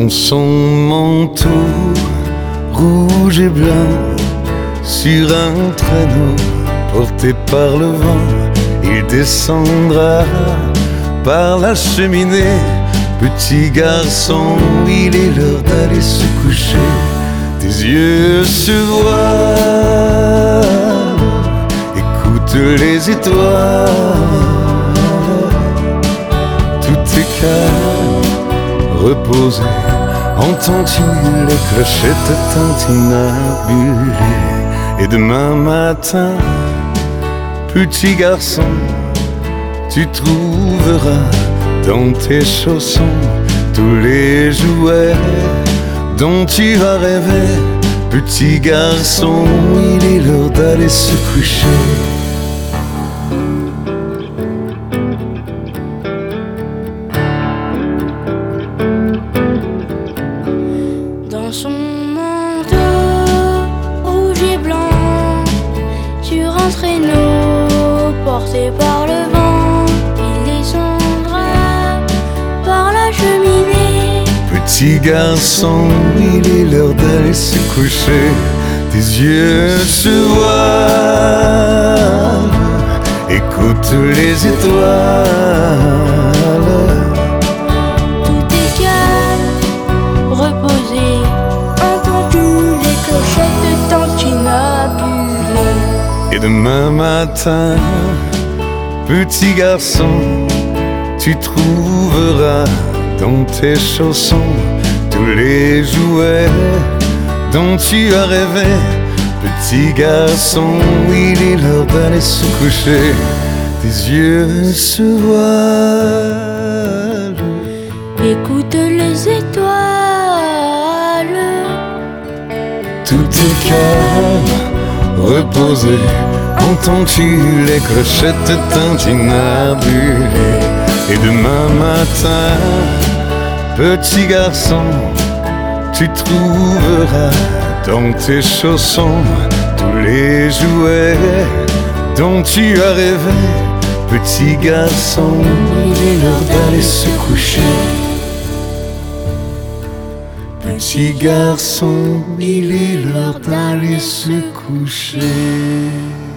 dans son manteau rouge et blanc, sur un traîneau porté par le vent, il descendra par la cheminée. Petit garçon, il est l'heure d'aller se coucher. Tes yeux se voilent, écoute les étoiles. Tout est calme, reposé. Entends-tu les clochettes tintinabulées? Et demain matin, petit garçon, tu trouveras dans tes chaussons tous les jouets dont tu as rêvé. Petit garçon, il est l'heure d'aller se coucher. Dans son manteau rouge et blanc, sur un traîneau porté par le vent, il descendra par la cheminée. Petit garçon, il est l'heure d'aller se coucher. Tes yeux se voilent, écoute les étoiles. Tout est calme, reposé. Entends-tu les clochettes tintinabulées? Et demain matin, petit garçon, tu trouveras dans tes chaussons tous les jouets dont tu as rêvé. Petit garçon, il est l'heure d'aller se coucher. Tes yeux se voilent, Écoute les étoiles. tout est calme, reposé. Entends-tu les clochettes tintinabulées? Et demain matin, petit garçon, tu trouveras dans tes chaussons tous les jouets dont tu as rêvé. Petit garçon, il est l'heure d'aller se coucher. Petit garçon, il est l'heure d'aller se coucher.